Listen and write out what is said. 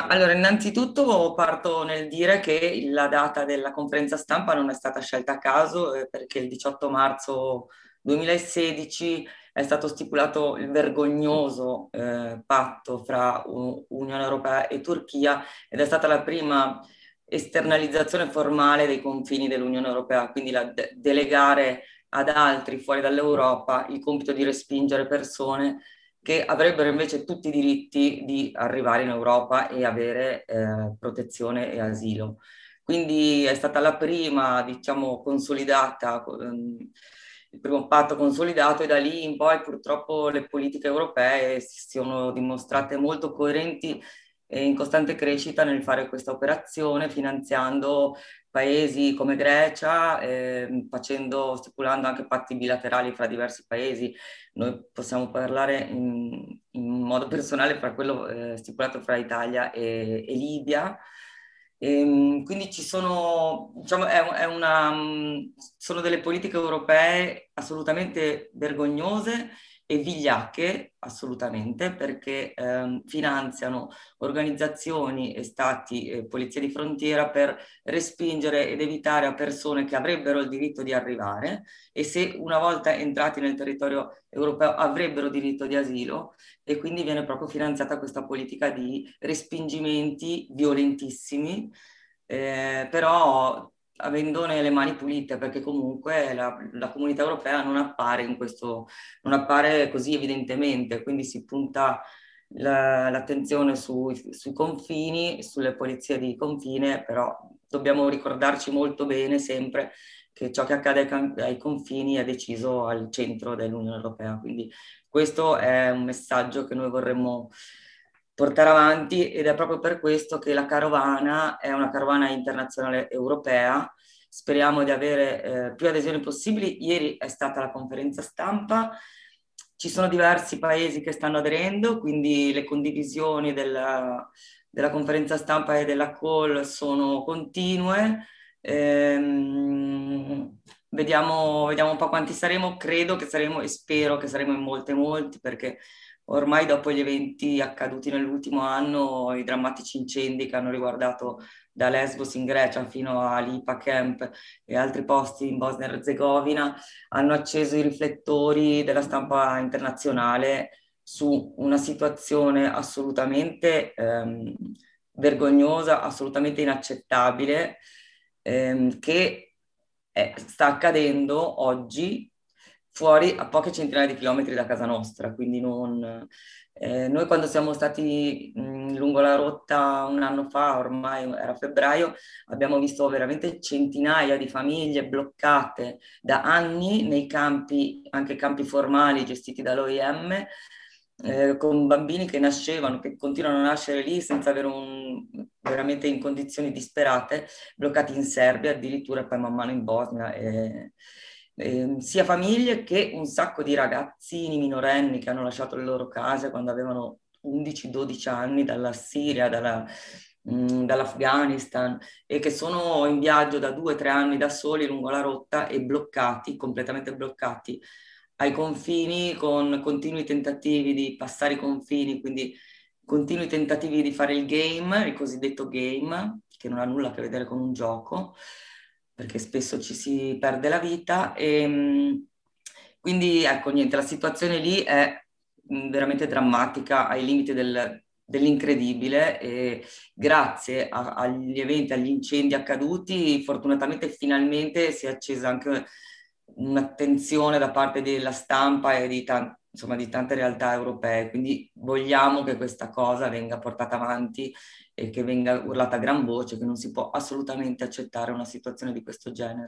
Allora, innanzitutto parto nel dire che la data della conferenza stampa non è stata scelta a caso, perché il 18 marzo 2016 è stato stipulato il vergognoso patto fra Unione Europea e Turchia ed è stata la prima esternalizzazione formale dei confini dell'Unione Europea, quindi delegare ad altri fuori dall'Europa il compito di respingere persone che avrebbero invece tutti i diritti di arrivare in Europa e avere protezione e asilo. Quindi è stata la prima, diciamo, consolidata, il primo patto consolidato, e da lì in poi purtroppo le politiche europee si sono dimostrate molto coerenti e in costante crescita nel fare questa operazione, finanziando paesi come Grecia, stipulando anche patti bilaterali fra diversi paesi. Noi possiamo parlare in modo personale fra quello stipulato fra Italia e Libia. Quindi ci sono, diciamo, sono delle politiche europee assolutamente vergognose e vigliacche, assolutamente, perché finanziano organizzazioni e stati e polizie di frontiera per respingere ed evitare a persone che avrebbero il diritto di arrivare e se una volta entrati nel territorio europeo avrebbero diritto di asilo, e quindi viene proprio finanziata questa politica di respingimenti violentissimi, però avendone le mani pulite, perché comunque la comunità europea non appare in questo, non appare così evidentemente, quindi si punta l'attenzione sui confini, sulle polizie di confine, però dobbiamo ricordarci molto bene sempre che ciò che accade ai confini è deciso al centro dell'Unione Europea. Quindi questo è un messaggio che noi vorremmo portare avanti ed è proprio per questo che la carovana è una carovana internazionale europea. Speriamo di avere più adesioni possibili. Ieri è stata la conferenza stampa, ci sono diversi paesi che stanno aderendo, quindi le condivisioni della conferenza stampa e della call sono continue. Vediamo un po' quanti saremo, credo che saremo e spero che saremo in molti, perché ormai dopo gli eventi accaduti nell'ultimo anno, i drammatici incendi che hanno riguardato da Lesbos in Grecia fino a Lipa Camp e altri posti in Bosnia e Erzegovina, hanno acceso i riflettori della stampa internazionale su una situazione assolutamente vergognosa, assolutamente inaccettabile, che sta accadendo oggi fuori a poche centinaia di chilometri da casa nostra, quindi non... noi quando siamo stati lungo la rotta un anno fa, ormai era febbraio, abbiamo visto veramente centinaia di famiglie bloccate da anni nei campi, anche campi formali gestiti dall'OIM, con bambini che nascevano, che continuano a nascere lì senza avere veramente in condizioni disperate, bloccati in Serbia, addirittura poi man mano in Bosnia. Sia famiglie che un sacco di ragazzini minorenni che hanno lasciato le loro case quando avevano 11-12 anni dalla Siria, dall'Afghanistan, e che sono in viaggio da 2 o 3 anni da soli lungo la rotta e bloccati, completamente bloccati ai confini, con continui tentativi di passare i confini, quindi continui tentativi di fare il game, il cosiddetto game, che non ha nulla a che vedere con un gioco, perché spesso ci si perde la vita. Quindi ecco, niente, la situazione lì è veramente drammatica, ai limiti dell'incredibile, e grazie agli eventi, agli incendi accaduti, fortunatamente finalmente si è accesa anche un'attenzione da parte della stampa e insomma, di tante realtà europee, quindi vogliamo che questa cosa venga portata avanti e che venga urlata a gran voce, che non si può assolutamente accettare una situazione di questo genere.